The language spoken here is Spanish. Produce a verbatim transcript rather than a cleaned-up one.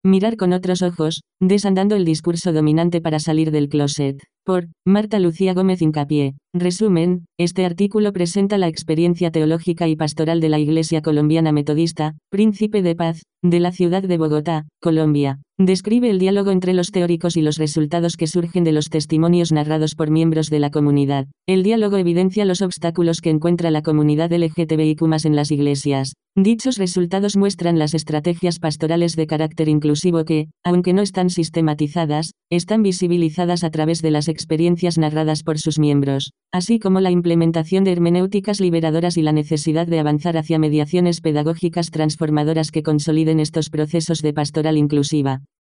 Mirar con otros ojos, desandando el discurso dominante para salir del closet. Por Marta Lucía Gómez Hincapié. Resumen, este artículo presenta la experiencia teológica y pastoral de la Iglesia Colombiana Metodista, Príncipe de Paz, de la ciudad de Bogotá, Colombia. Describe el diálogo entre los teóricos y los resultados que surgen de los testimonios narrados por miembros de la comunidad. El diálogo evidencia los obstáculos que encuentra la comunidad L G T B I Q más en las iglesias. Dichos resultados muestran las estrategias pastorales de carácter inclusivo que, aunque no están sistematizadas, están visibilizadas a través de las experiencias narradas por sus miembros, así como la implementación de hermenéuticas liberadoras y la necesidad de avanzar hacia mediaciones pedagógicas transformadoras que consoliden estos procesos de pastoral inclusiva.